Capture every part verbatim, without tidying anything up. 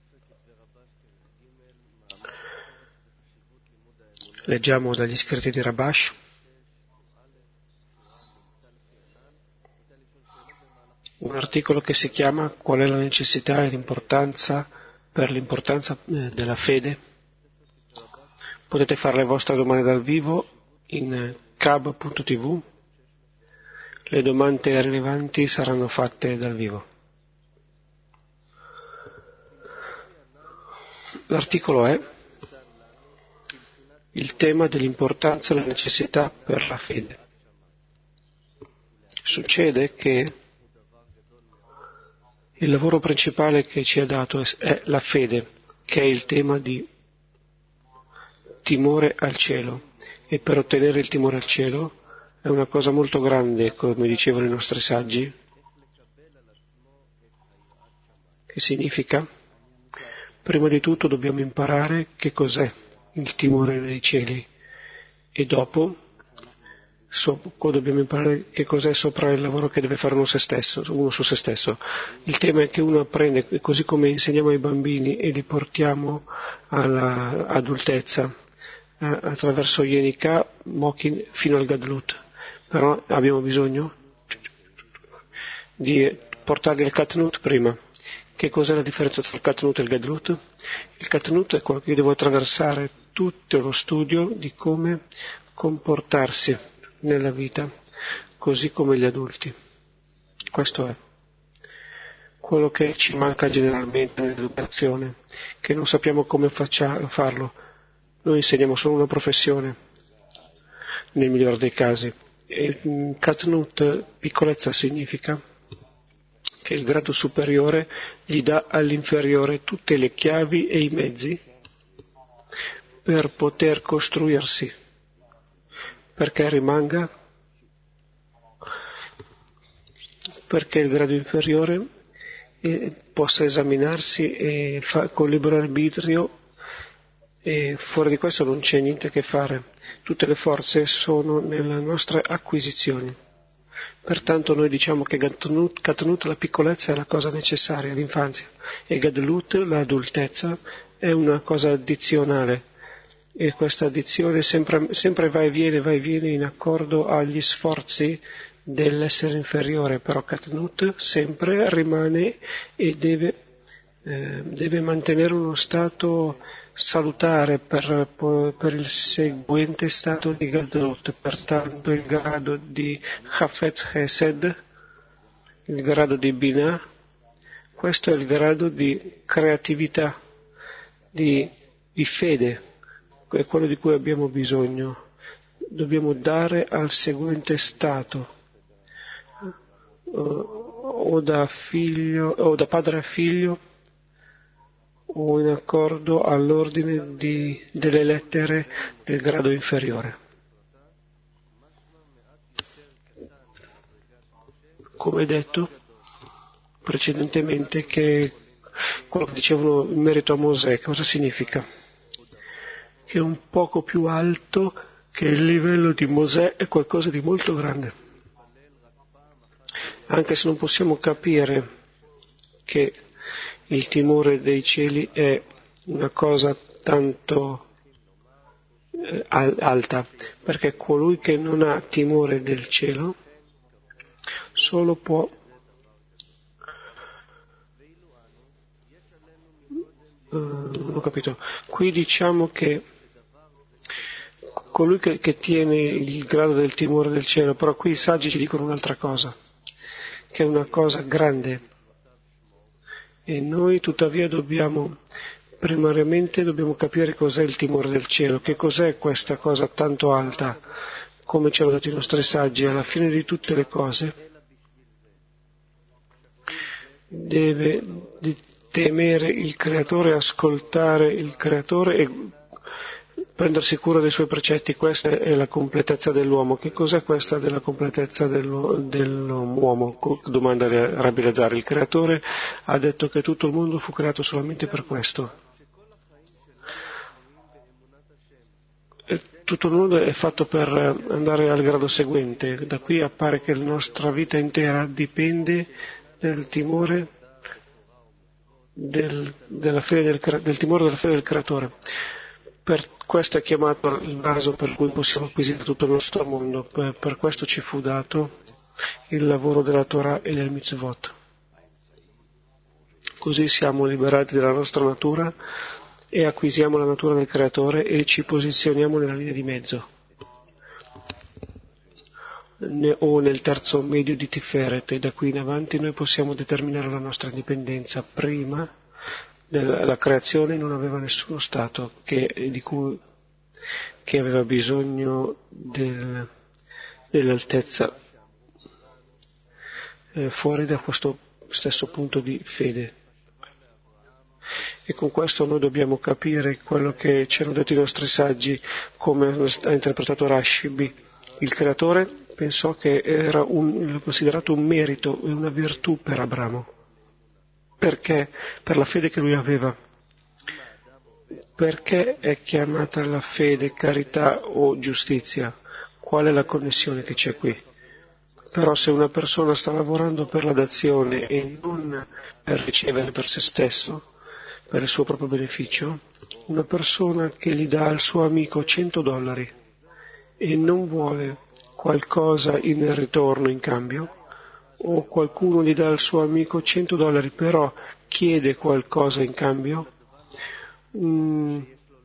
Leggiamo dagli scritti di Rabash. Un articolo che si chiama "Qual è la necessità e l'importanza per l'importanza della fede?". Potete fare le vostre domande dal vivo in cab punto tv. Le domande rilevanti saranno fatte dal vivo. L'articolo è il tema dell'importanza e la necessità per la fede. Succede che il lavoro principale che ci è dato è la fede, che è il tema di timore al cielo, e per ottenere il timore al cielo è una cosa molto grande, come dicevano i nostri saggi, che significa, prima di tutto dobbiamo imparare che cos'è il timore nei cieli, e dopo so, dobbiamo imparare che cos'è sopra il lavoro che deve fare uno, se stesso, uno su se stesso. Il tema è che uno apprende, così come insegniamo ai bambini e li portiamo all'adultezza, attraverso Yenika, Mokin, fino al Gadlut. Però abbiamo bisogno di portarli al Katnut prima. Che cos'è la differenza tra il Katnut e il Gadlut? Il Katnut è quello che io devo attraversare tutto lo studio di come comportarsi nella vita, così come gli adulti. Questo è quello che ci manca generalmente nell'educazione, che non sappiamo come faccia, farlo. Noi insegniamo solo una professione, nel migliore dei casi. E Katnut, piccolezza, significa che il grado superiore gli dà all'inferiore tutte le chiavi e i mezzi per poter costruirsi, perché rimanga, perché il grado inferiore eh, possa esaminarsi e fa, con libero arbitrio, e fuori di questo non c'è niente che fare. Tutte le forze sono nelle nostre acquisizioni. Pertanto noi diciamo che Katnut, Katnut, la piccolezza, è la cosa necessaria all'infanzia, e Gadlut, l'adultezza, è una cosa addizionale, e questa addizione sempre, sempre va e viene, va e viene in accordo agli sforzi dell'essere inferiore, però Katnut sempre rimane e deve, eh, deve mantenere uno stato salutare per, per il seguente stato di Gadlut. Pertanto il grado di Hafetz Chesed, il grado di Binah, questo è il grado di creatività, di, di fede, è quello di cui abbiamo bisogno. Dobbiamo dare al seguente stato, o da figlio, o da padre a figlio, o in accordo all'ordine di, delle lettere del grado inferiore. Come detto precedentemente, che quello che dicevano in merito a Mosè, cosa significa? Che è un poco più alto, che il livello di Mosè è qualcosa di molto grande. Anche se non possiamo capire che il timore dei cieli è una cosa tanto eh, alta, perché colui che non ha timore del cielo solo può uh, non ho capito. Qui diciamo che colui che, che tiene il grado del timore del cielo, però qui i saggi ci dicono un'altra cosa, che è una cosa grande. E noi tuttavia dobbiamo, primariamente dobbiamo capire cos'è il timore del cielo, che cos'è questa cosa tanto alta, come ci hanno detto i nostri saggi. Alla fine di tutte le cose deve temere il Creatore, ascoltare il Creatore e prendersi cura dei suoi precetti. Questa è la completezza dell'uomo. Che cos'è questa della completezza dell'uomo? Domanda Rabbi Lazar. Il Creatore ha detto che tutto il mondo fu creato solamente per questo. E tutto il mondo è fatto per andare al grado seguente. Da qui appare che la nostra vita intera dipende del timore del, della fede del, del timore della fede del Creatore. Per questo è chiamato il vaso per cui possiamo acquisire tutto il nostro mondo, per, per questo ci fu dato il lavoro della Torah e del mitzvot. Così siamo liberati dalla nostra natura e acquisiamo la natura del Creatore e ci posizioniamo nella linea di mezzo, o nel terzo medio di Tiferet, e da qui in avanti noi possiamo determinare la nostra indipendenza. Prima della creazione non aveva nessuno stato che, di cui, che aveva bisogno del, dell'altezza eh, fuori da questo stesso punto di fede. E con questo noi dobbiamo capire quello che ci hanno detto i nostri saggi, come ha interpretato Rashi. Il Creatore pensò che era un, considerato un merito e una virtù per Abramo. Perché? Per la fede che lui aveva. Perché è chiamata la fede, carità o giustizia? Qual è la connessione che c'è qui? Però se una persona sta lavorando per la dazione e non per ricevere per se stesso, per il suo proprio beneficio, una persona che gli dà al suo amico cento dollari e non vuole qualcosa in ritorno in cambio, o qualcuno gli dà al suo amico cento dollari però chiede qualcosa in cambio, un,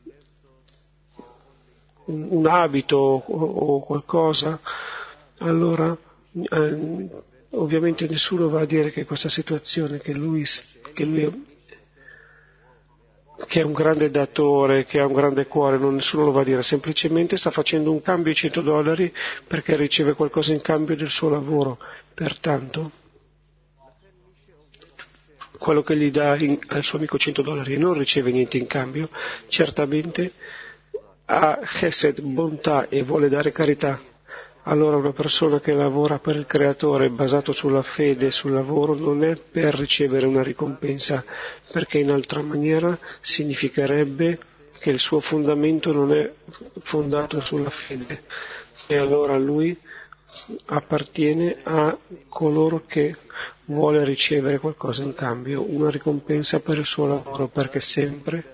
un abito o, o qualcosa, allora eh, ovviamente nessuno va a dire che questa situazione, che lui, che lui che è un grande datore, che ha un grande cuore, non, nessuno lo va a dire, semplicemente sta facendo un cambio di cento dollari perché riceve qualcosa in cambio del suo lavoro. Pertanto, quello che gli dà in, al suo amico cento dollari e non riceve niente in cambio, certamente ha chesed, bontà, e vuole dare carità. Allora una persona che lavora per il Creatore basato sulla fede e sul lavoro non è per ricevere una ricompensa, perché in altra maniera significherebbe che il suo fondamento non è fondato sulla fede, e allora lui appartiene a coloro che vuole ricevere qualcosa in cambio, una ricompensa per il suo lavoro, perché sempre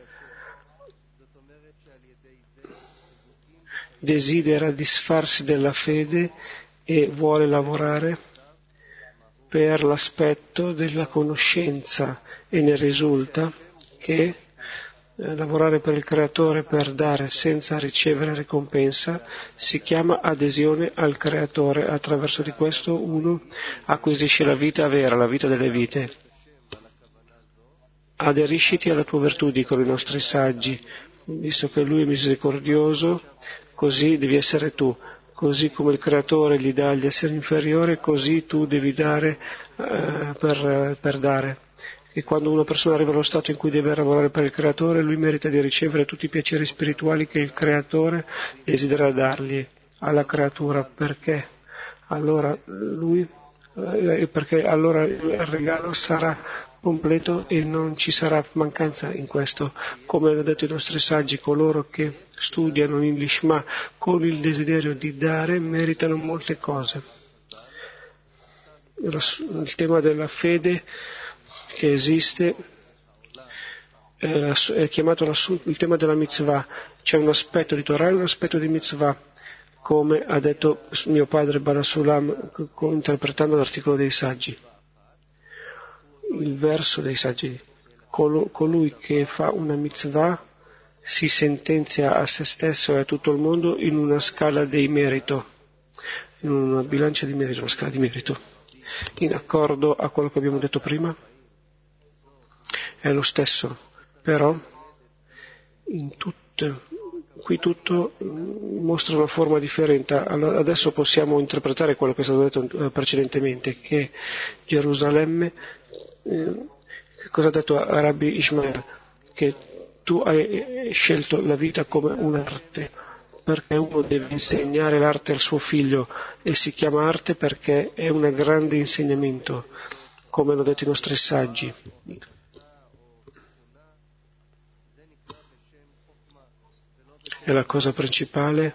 desidera disfarsi della fede e vuole lavorare per l'aspetto della conoscenza, e ne risulta che eh, lavorare per il Creatore per dare senza ricevere ricompensa si chiama adesione al Creatore. Attraverso di questo uno acquisisce la vita vera, la vita delle vite. Aderisciti alla tua virtù, dicono i nostri saggi, visto che lui è misericordioso, così devi essere tu. Così come il Creatore gli dà agli esseri inferiori, così tu devi dare eh, per, per dare. E quando una persona arriva allo stato in cui deve lavorare per il Creatore, lui merita di ricevere tutti i piaceri spirituali che il Creatore desidera dargli alla creatura. Perché? Allora lui, eh, perché allora il regalo sarà completo e non ci sarà mancanza in questo. Come hanno detto i nostri saggi, coloro che studiano in Lishma con il desiderio di dare meritano molte cose. Il tema della fede che esiste è chiamato il tema della mitzvah. C'è un aspetto di Torah e un aspetto di mitzvah, come ha detto mio padre Barasulam interpretando l'articolo dei saggi. Il verso dei saggi: colui che fa una mitzvah si sentenzia a se stesso e a tutto il mondo in una scala dei merito, in una bilancia di merito, una scala di merito, in accordo a quello che abbiamo detto prima. È lo stesso, però in tutte, qui tutto mostra una forma differente. Allora, adesso possiamo interpretare quello che è stato detto precedentemente, che Gerusalemme, eh, cosa ha detto a Rabbi Ishmael? Che tu hai scelto la vita come un'arte, perché uno deve insegnare l'arte al suo figlio, e si chiama arte perché è un grande insegnamento, come hanno detto i nostri saggi. E la cosa principale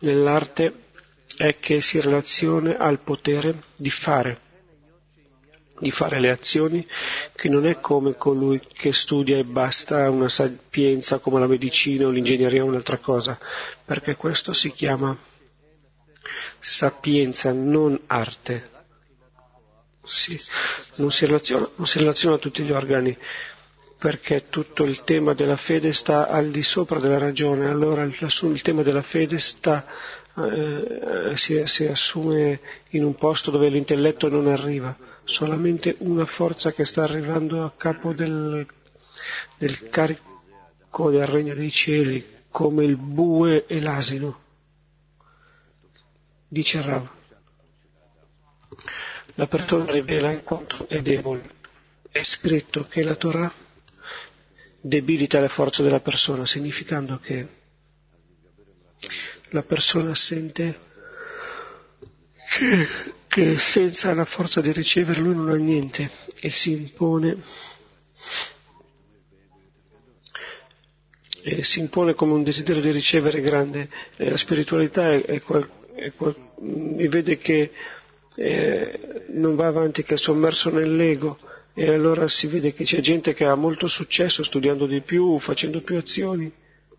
nell'arte è che si relaziona al potere di fare. di fare le azioni, che non è come colui che studia e basta, una sapienza come la medicina o l'ingegneria o un'altra cosa, perché questo si chiama sapienza, non arte. Sì, non si relaziona, non si relaziona a tutti gli organi, perché tutto il tema della fede sta al di sopra della ragione, allora il, il tema della fede sta, eh, si, si assume in un posto dove l'intelletto non arriva, solamente una forza che sta arrivando a capo del, del carico del regno dei cieli, come il bue e l'asino, dice Rav. La persona rivela in quanto è debole. È scritto che la Torah debilita le forze della persona, significando che la persona sente che, che senza la forza di ricevere lui non ha niente e si impone e si impone come un desiderio di ricevere grande. E la spiritualità è, è, qual, è qual, e vede che eh, non va avanti, che è sommerso nell'ego, e allora si vede che c'è gente che ha molto successo studiando di più, facendo più azioni.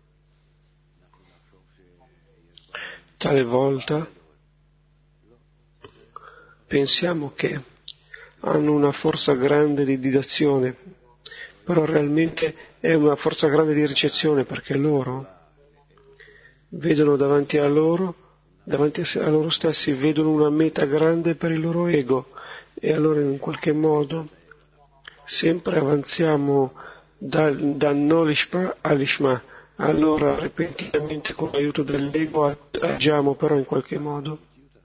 Talvolta pensiamo che hanno una forza grande di, di azione, però realmente è una forza grande di ricezione, perché loro vedono davanti a loro, davanti a loro stessi, vedono una meta grande per il loro ego, e allora in qualche modo sempre avanziamo da, da no lishma all'ishma. Allora repentinamente con l'aiuto dell'ego agiamo però in qualche modo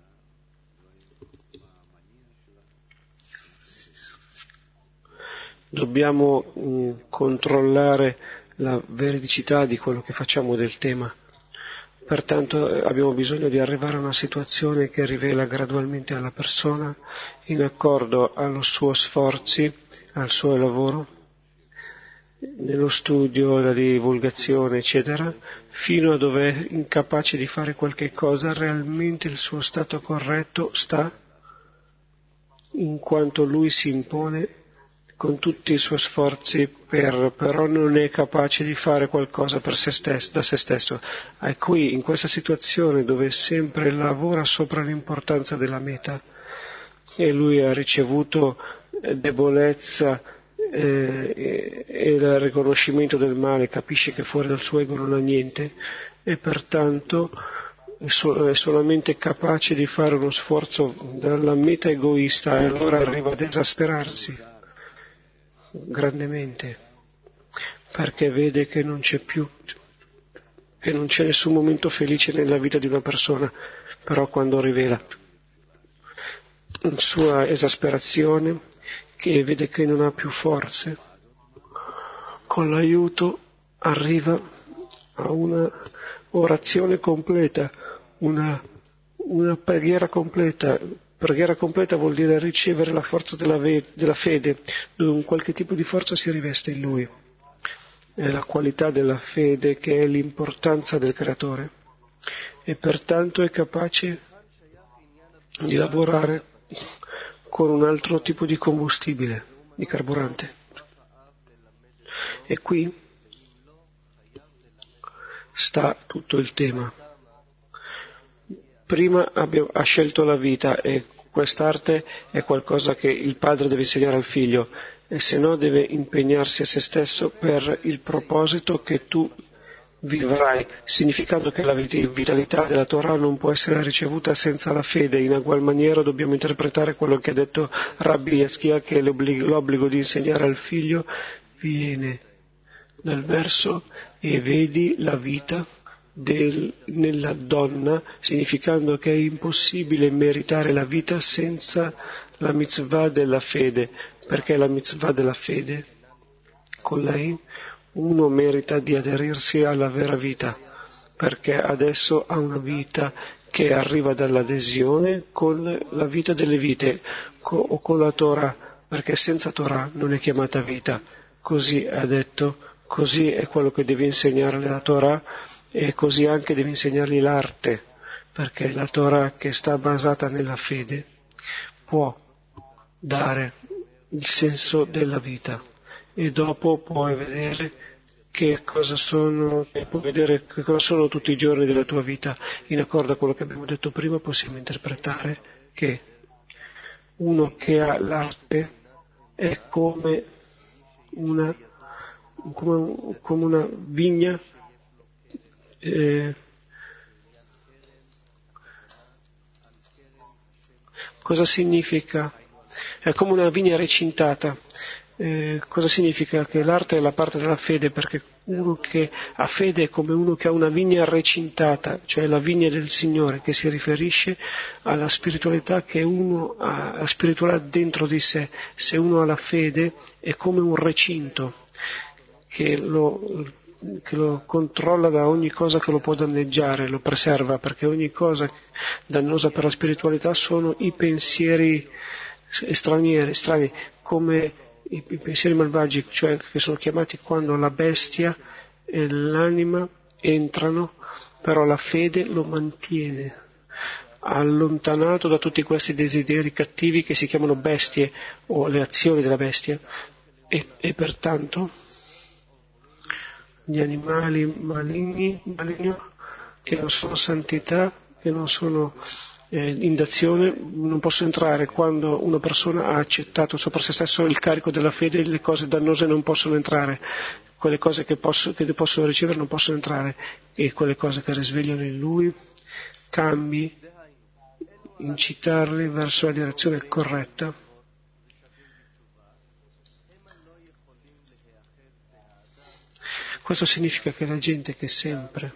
dobbiamo mh, controllare la veridicità di quello che facciamo del tema. Pertanto eh, abbiamo bisogno di arrivare a una situazione che rivela gradualmente alla persona, in accordo allo suo sforzi, al suo lavoro, nello studio, la divulgazione, eccetera, fino a dove è incapace di fare qualche cosa, realmente il suo stato corretto sta in quanto lui si impone con tutti i suoi sforzi, per, però non è capace di fare qualcosa per se stesso, da se stesso. È qui, in questa situazione dove sempre lavora sopra l'importanza della meta, e lui ha ricevuto debolezza eh, e il riconoscimento del male, capisce che fuori dal suo ego non ha niente, e pertanto è, so- è solamente capace di fare uno sforzo dalla meta egoista, e allora arriva ad esasperarsi grandemente, perché vede che non c'è più, che non c'è nessun momento felice nella vita di una persona. Però quando rivela la sua esasperazione, che vede che non ha più forze, con l'aiuto arriva a una orazione completa, una, una preghiera completa. Preghiera completa vuol dire ricevere la forza della, ve- della fede, dove un qualche tipo di forza si riveste in lui. È la qualità della fede che è l'importanza del creatore, e pertanto è capace di lavorare con un altro tipo di combustibile, di carburante. E qui sta tutto il tema. Prima abbiamo, ha scelto la vita, e quest'arte è qualcosa che il padre deve insegnare al figlio, e se no deve impegnarsi a se stesso per il proposito che tu vivrai, significando che la vitalità della Torah non può essere ricevuta senza la fede. In ugual maniera dobbiamo interpretare quello che ha detto Rabbi Yaskia, che l'obbligo, l'obbligo di insegnare al figlio viene dal verso e vedi la vita Del, nella donna, significando che è impossibile meritare la vita senza la mitzvah della fede, perché la mitzvah della fede, con lei uno merita di aderirsi alla vera vita, perché adesso ha una vita che arriva dall'adesione con la vita delle vite, co, o con la Torah, perché senza Torah non è chiamata vita. Così ha detto, così è quello che deve insegnare la Torah, e così anche devi insegnargli l'arte, perché la Torah che sta basata nella fede può dare il senso della vita, e dopo puoi vedere che cosa sono, puoi vedere che cosa sono tutti i giorni della tua vita. In accordo a quello che abbiamo detto prima, possiamo interpretare che uno che ha l'arte è come una, come, come una vigna eh, cosa significa? È come una vigna recintata. Eh, cosa significa? Che l'arte è la parte della fede, perché uno che ha fede è come uno che ha una vigna recintata, cioè la vigna del Signore, che si riferisce alla spiritualità che uno ha, la spiritualità dentro di sé. Se uno ha la fede è come un recinto che lo, che lo controlla da ogni cosa che lo può danneggiare, lo preserva, perché ogni cosa dannosa per la spiritualità sono i pensieri stranieri, strani, come i, i pensieri malvagi, cioè che sono chiamati quando la bestia e l'anima entrano, però la fede lo mantiene allontanato da tutti questi desideri cattivi che si chiamano bestie o le azioni della bestia, e, e pertanto gli animali maligni, maligni che non sono santità, che non sono eh, in d'azione, non possono entrare. Quando una persona ha accettato sopra se stesso il carico della fede, le cose dannose non possono entrare, quelle cose che, posso, che possono ricevere non possono entrare, e quelle cose che risvegliano in lui cambi, incitarli verso la direzione corretta. Questo significa che la gente che sempre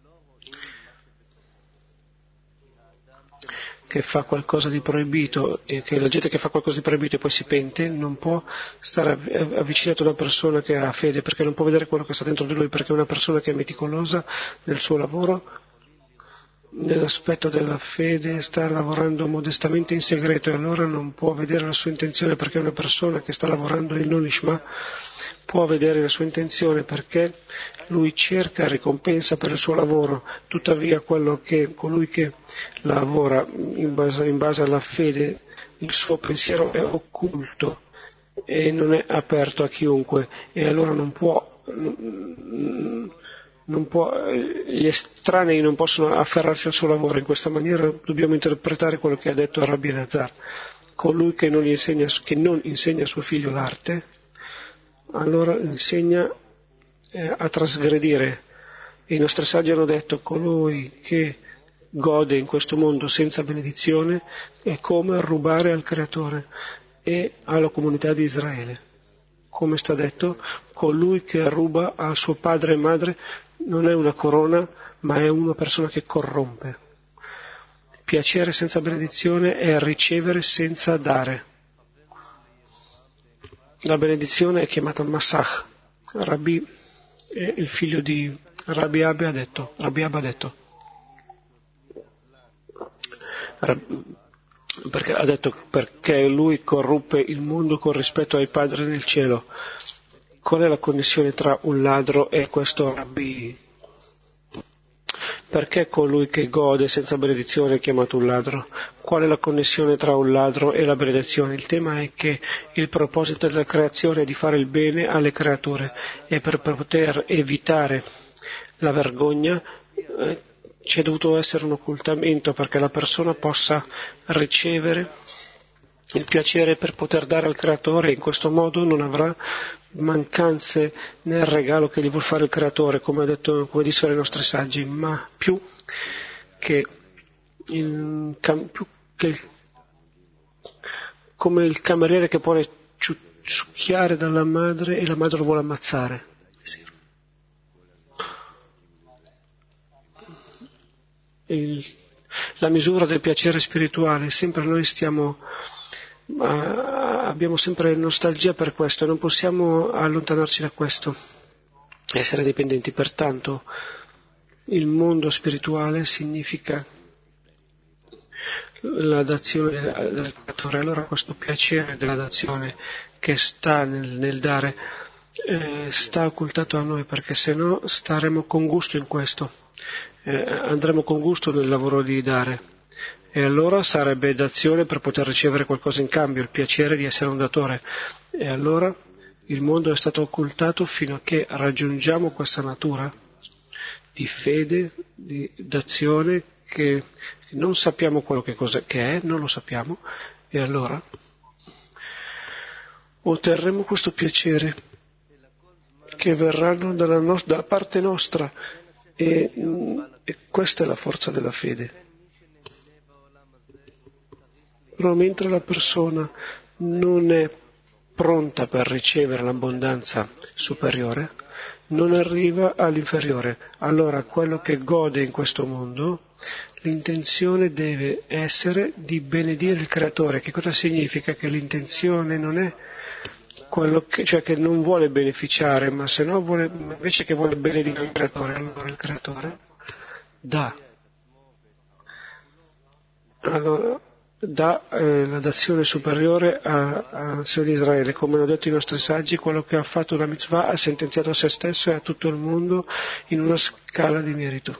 che fa qualcosa di proibito, e che la gente che fa qualcosa di proibito e poi si pente, non può stare avvicinato a una persona che ha fede, perché non può vedere quello che sta dentro di lui, perché è una persona che è meticolosa nel suo lavoro, nell'aspetto della fede, sta lavorando modestamente in segreto, e allora non può vedere la sua intenzione, perché è una persona che sta lavorando il non ishma può vedere la sua intenzione, perché lui cerca ricompensa per il suo lavoro. Tuttavia quello che, colui che lavora in base, in base alla fede, il suo pensiero è occulto e non è aperto a chiunque, e allora non può, non può, gli estranei non possono afferrarsi al suo lavoro. In questa maniera dobbiamo interpretare quello che ha detto Rabbi Elazar: colui che non, gli insegna, che non insegna a suo figlio l'arte, allora insegna eh, a trasgredire. E i nostri saggi hanno detto: colui che gode in questo mondo senza benedizione è come rubare al Creatore e alla comunità di Israele. Come sta detto, colui che ruba a suo padre e madre non è una corona, ma è una persona che corrompe. Piacere senza benedizione è ricevere senza dare. La benedizione è chiamata Masach. Rabbi, eh, il figlio di Rabbi Abba ha detto, Rabbi Abba ha detto, perché ha detto perché lui corruppe il mondo con rispetto ai padri nel cielo. Qual è la connessione tra un ladro e questo Rabbi? Perché colui che gode senza benedizione è chiamato un ladro? Qual è la connessione tra un ladro e la benedizione? Il tema è che il proposito della creazione è di fare il bene alle creature, e per poter evitare la vergogna eh, c'è dovuto essere un occultamento, perché la persona possa ricevere il piacere per poter dare al creatore, e in questo modo non avrà mancanze nel regalo che gli vuol fare il creatore, come ha detto, come dissero i nostri saggi, ma più che il, più che il, come il cameriere che vuole succhiare dalla madre e la madre lo vuole ammazzare. Il, la misura del piacere spirituale, sempre noi stiamo ma abbiamo sempre nostalgia per questo, non possiamo allontanarci da questo, essere dipendenti. Pertanto il mondo spirituale significa la dazione del creatore. Allora questo piacere della dazione che sta nel, nel dare eh, sta occultato a noi, perché se no staremo con gusto in questo, eh, andremo con gusto nel lavoro di dare. e allora sarebbe d'azione per poter ricevere qualcosa in cambio, il piacere di essere un datore. E allora il mondo è stato occultato fino a che raggiungiamo questa natura di fede, di, d'azione, che non sappiamo quello che, cosa, che è, non lo sappiamo, e allora otterremo questo piacere che verranno dalla, no, dalla parte nostra, e, e questa è la forza della fede. Però mentre la persona non è pronta per ricevere l'abbondanza superiore, non arriva all'inferiore. Allora quello che gode in questo mondo, l'intenzione deve essere di benedire il Creatore. Che cosa significa? Che l'intenzione non è quello che, cioè che non vuole beneficiare, ma se no vuole, invece che vuole benedire il Creatore, allora il Creatore dà. Allora, dà eh, la dazione superiore alla nazione di Israele. Come hanno detto i nostri saggi, quello che ha fatto la mitzvah ha sentenziato a se stesso e a tutto il mondo in una scala di merito.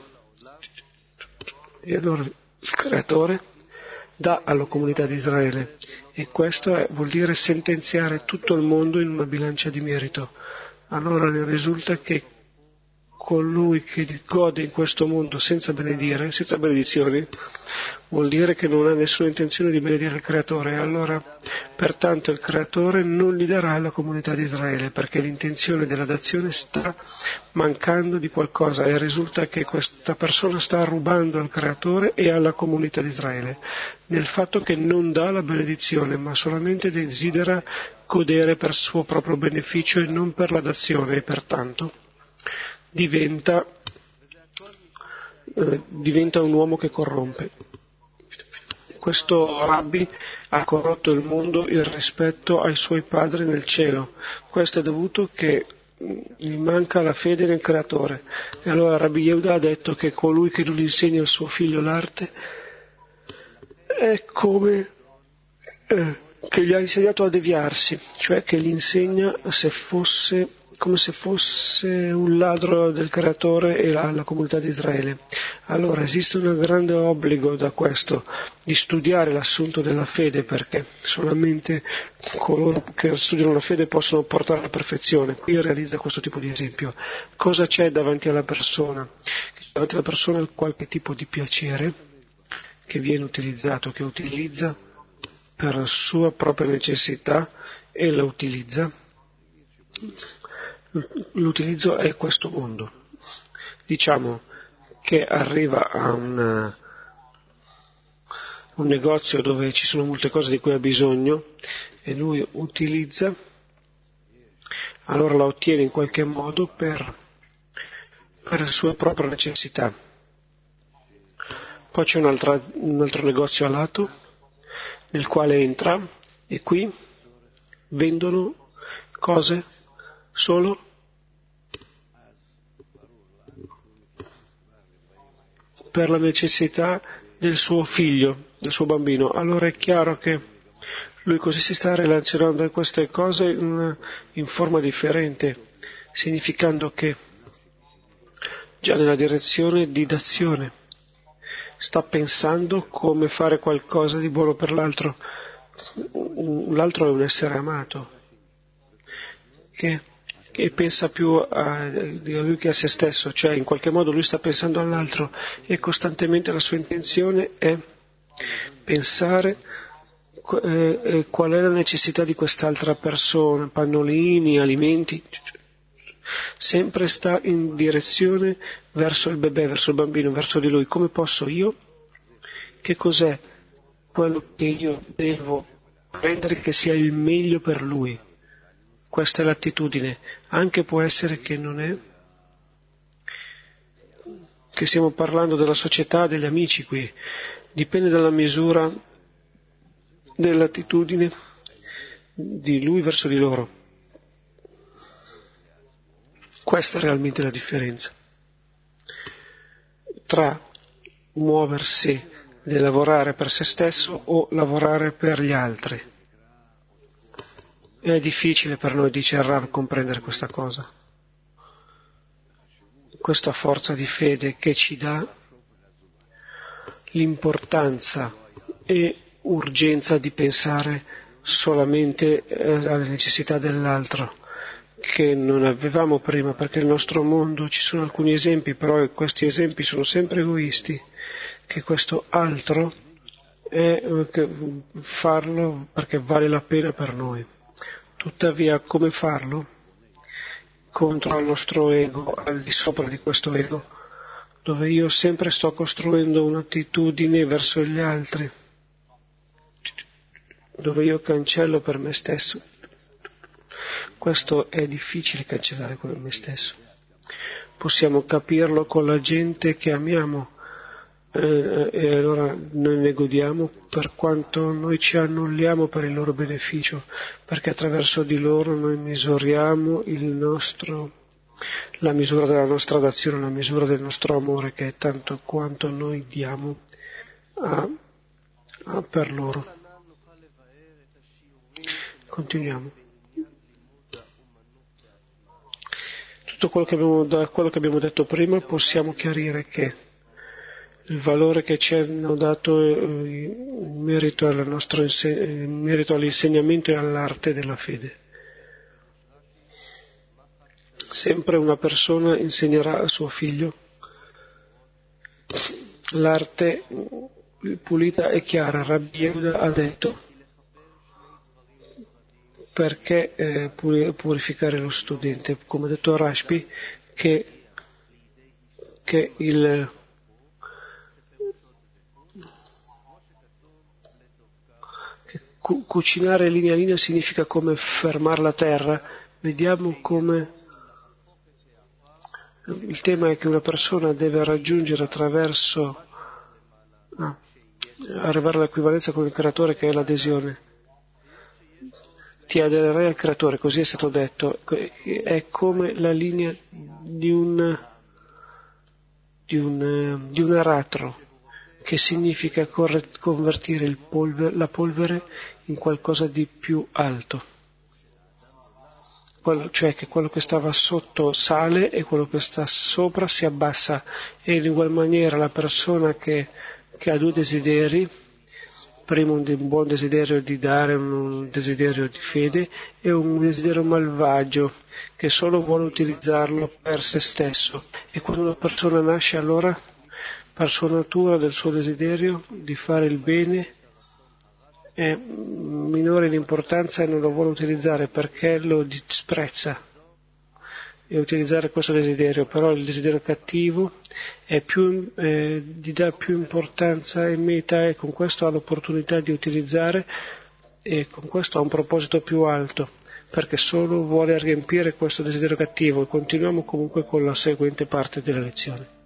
E allora il Creatore dà alla comunità di Israele, e questo è, vuol dire sentenziare tutto il mondo in una bilancia di merito. Allora ne risulta che colui che gode in questo mondo senza benedire, senza benedizioni, vuol dire che non ha nessuna intenzione di benedire il Creatore. Allora, pertanto, il Creatore non gli darà alla comunità di Israele, perché l'intenzione della dazione sta mancando di qualcosa, e risulta che questa persona sta rubando al Creatore e alla comunità di Israele, nel fatto che non dà la benedizione, ma solamente desidera godere per suo proprio beneficio e non per la dazione, e pertanto diventa, eh, diventa un uomo che corrompe. Questo Rabbi ha corrotto il mondo il rispetto ai suoi padri nel cielo. Questo è dovuto che gli manca la fede nel Creatore. E allora Rabbi Yehuda ha detto che colui che non insegna al suo figlio l'arte è come eh, che gli ha insegnato a deviarsi, cioè che gli insegna se fosse come se fosse un ladro del Creatore e alla comunità di Israele. Allora esiste un grande obbligo da questo, di studiare l'assunto della fede, perché solamente coloro che studiano la fede possono portare alla perfezione. Qui realizza questo tipo di esempio. Cosa c'è davanti alla persona? Davanti alla persona qualche tipo di piacere che viene utilizzato, che utilizza per la sua propria necessità e la utilizza. L'utilizzo è questo mondo. Diciamo che arriva a un, un negozio dove ci sono molte cose di cui ha bisogno e lui utilizza, allora la ottiene in qualche modo per, per la sua propria necessità. Poi c'è un altro, un altro negozio a lato nel quale entra, e qui vendono cose solo per la necessità del suo figlio, del suo bambino. Allora è chiaro che lui così si sta relazionando a queste cose in, in forma differente, significando che già nella direzione di d'azione sta pensando come fare qualcosa di buono per l'altro. L'altro è un essere amato che che pensa più a, a lui che a se stesso, cioè in qualche modo lui sta pensando all'altro, e costantemente la sua intenzione è pensare eh, qual è la necessità di quest'altra persona, pannolini, alimenti, sempre sta in direzione verso il bebè, verso il bambino, verso di lui. Come posso io? Che cos'è quello che io devo prendere che sia il meglio per lui? Questa è l'attitudine. Anche può essere che non è, che stiamo parlando della società, degli amici qui, dipende dalla misura dell'attitudine di lui verso di loro. Questa è realmente la differenza tra muoversi e lavorare per se stesso o lavorare per gli altri. È difficile per noi, dice il Rav, comprendere questa cosa. Questa forza di fede che ci dà l'importanza e urgenza di pensare solamente eh, alle necessità dell'altro, che non avevamo prima, perché nel nostro mondo ci sono alcuni esempi, però questi esempi sono sempre egoisti, che questo altro è eh, farlo perché vale la pena per noi. Tuttavia, come farlo? Contro il nostro ego, al di sopra di questo ego, dove io sempre sto costruendo un'attitudine verso gli altri, dove io cancello per me stesso. Questo è difficile cancellare con me stesso. Possiamo capirlo con la gente che amiamo, eh, e allora noi ne godiamo per quanto noi ci annulliamo per il loro beneficio, perché attraverso di loro noi misuriamo il nostro, la misura della nostra azione, la misura del nostro amore, che è tanto quanto noi diamo a, a per loro. Continuiamo. Tutto quello che abbiamo, da quello che abbiamo detto prima possiamo chiarire che il valore che ci hanno dato in merito, al nostro, in merito all'insegnamento e all'arte della fede. Sempre una persona insegnerà a suo figlio l'arte pulita e chiara. Rabbi Yehuda ha detto: perché eh, purificare lo studente? Come ha detto Rashbi, che, che il che cu- cucinare linea a linea significa come fermare la terra. Vediamo come il tema è che una persona deve raggiungere attraverso ah, arrivare all'equivalenza con il creatore, che è l'adesione. Ti adererai al creatore, così è stato detto, è come la linea di un di un, di un aratro, che significa corre, convertire il polver, la polvere in qualcosa di più alto, quello, cioè che quello che stava sotto sale e quello che sta sopra si abbassa, e in ugual maniera la persona che, che ha due desideri, primo un buon desiderio di dare, un desiderio di fede, e un desiderio malvagio che solo vuole utilizzarlo per se stesso. E quando una persona nasce, allora, per sua natura del suo desiderio di fare il bene, è minore in importanza e non lo vuole utilizzare perché lo disprezza e utilizzare questo desiderio. Però il desiderio cattivo è più, eh, gli dà più importanza e meta, e con questo ha l'opportunità di utilizzare, e con questo ha un proposito più alto, perché solo vuole riempire questo desiderio cattivo. E continuiamo comunque con la seguente parte della lezione.